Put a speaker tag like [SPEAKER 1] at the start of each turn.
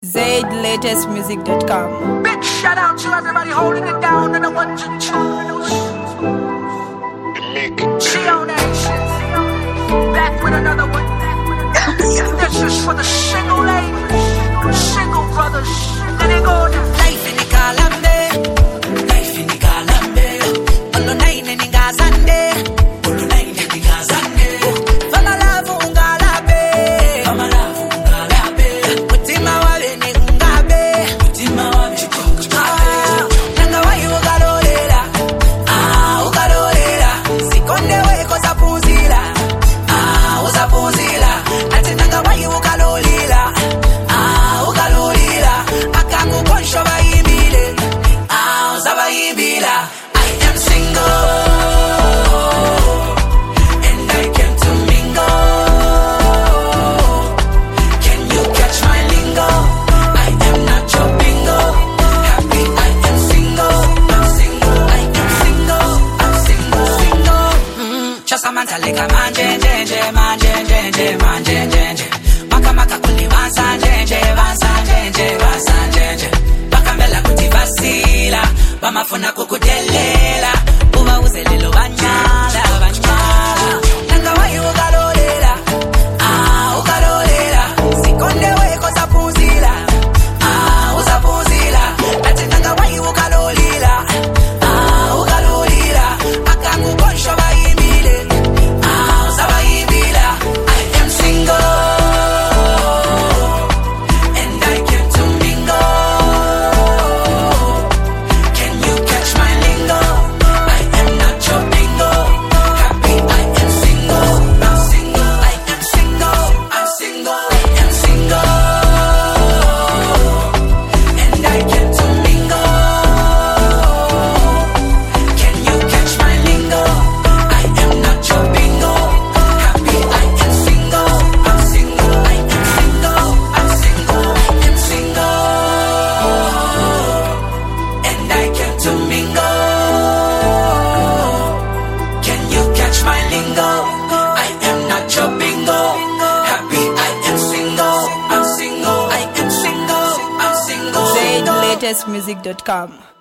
[SPEAKER 1] ZLatestmusic.com.
[SPEAKER 2] Big shout out to everybody holding it down in the 1 to 2s. Geo Nation, back with another one. This is for the single ladies, single brothers. Let it go now.
[SPEAKER 3] Life in the Kalambe, life in the Kalambe. Olo nine in the Gazande, olo nine in the Gazande. Fama lavu ungalabe, fama lavu ungalabe. Mutima wale ni ungabe, mutima wale chikukabe. Nanga wayi ugalolera, ugalolera. Sikonde weko zapuzila, uzapuzila. Ati nanga wayi ugalolera, ugalolera. Akakukonsho bayimbile, uzabayimbila. I am single, and I came to mingle. Can you catch my lingo? I am not your bingo. Happy I am single, I'm single, I am single, I'm single, single. Just a man taleka manje, jeje, manje, jeje, manje, jeje. Maka maka kuli vansa, jeje, vansa, jeje, vansa, jeje. Bakambela kuti vasila, bamafuna kukudelela. Uba uzelelo banyala, banyala. Nanga wayi ugalolera, ugalolera. Sikonde weko zapuzila, uzapuzila. Ati nanga wayi ugalolera, ugalolera. Akakukonsho bayimbile, uzabayimbila. I am single, and I came to mingle. Can you catch my lingo? I am not your bingo. Happy I am single, I'm single, I am single, I'm single, I am single, and I came to mingle. Can you catch my lingo? I am not your bingo. Happy I am single, I'm single, I am single, I'm single, I am single, and I came to mingle. Can you catch my lingo? I am not your bingo. Happy I am single, I'm single, I am single, I'm single.
[SPEAKER 1] ZLatestmusic.com.